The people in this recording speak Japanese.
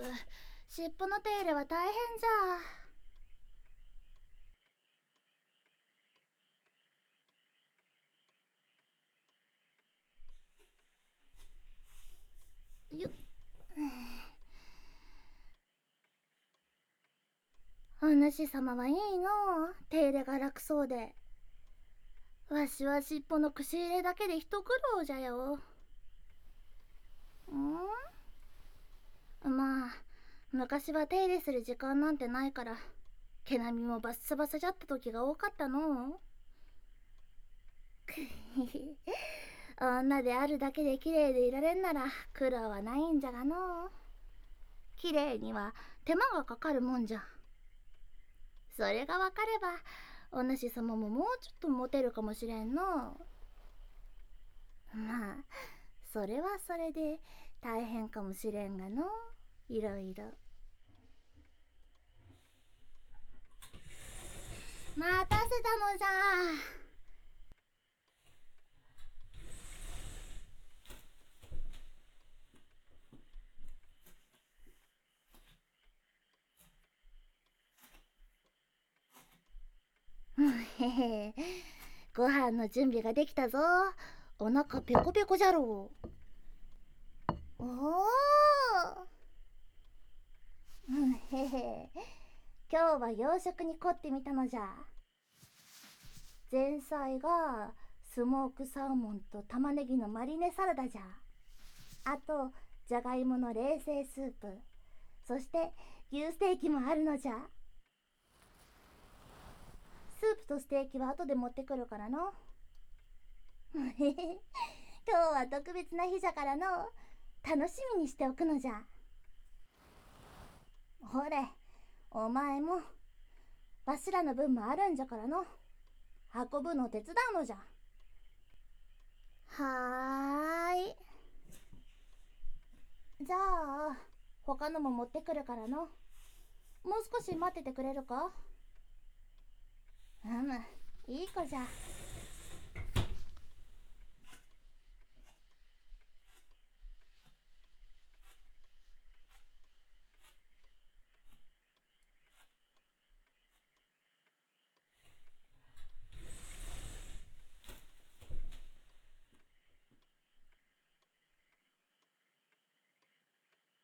尻尾の手入れは大変じゃ。よっ。お主様はいいの、手入れが楽そうで。わしは尻尾の串入れだけで一苦労じゃよ。まあ昔は手入れする時間なんてないから、毛並みもバッサバサじゃった時が多かったの。女であるだけで綺麗でいられんなら苦労はないんじゃがの。綺麗には手間がかかるもんじゃ。それがわかればお主様ももうちょっとモテるかもしれんの。まあそれはそれで大変かもしれんがの、いろいろ。待たせたのじゃ。へへ、ご飯の準備ができたぞ。お腹ペコペコじゃろう。おお、へへ、今日は洋食に凝ってみたのじゃ。前菜がスモークサーモンと玉ねぎのマリネサラダじゃ。あとじゃがいもの冷製スープ、そして牛ステーキもあるのじゃ。スープとステーキは後で持ってくるからの。今日は特別な日じゃからの、楽しみにしておくのじゃ。ほれ、お前もわしらの分もあるんじゃからの、運ぶの手伝うのじゃ。はーい。じゃあ他のも持ってくるからの、もう少し待っててくれるか。いい子じゃ。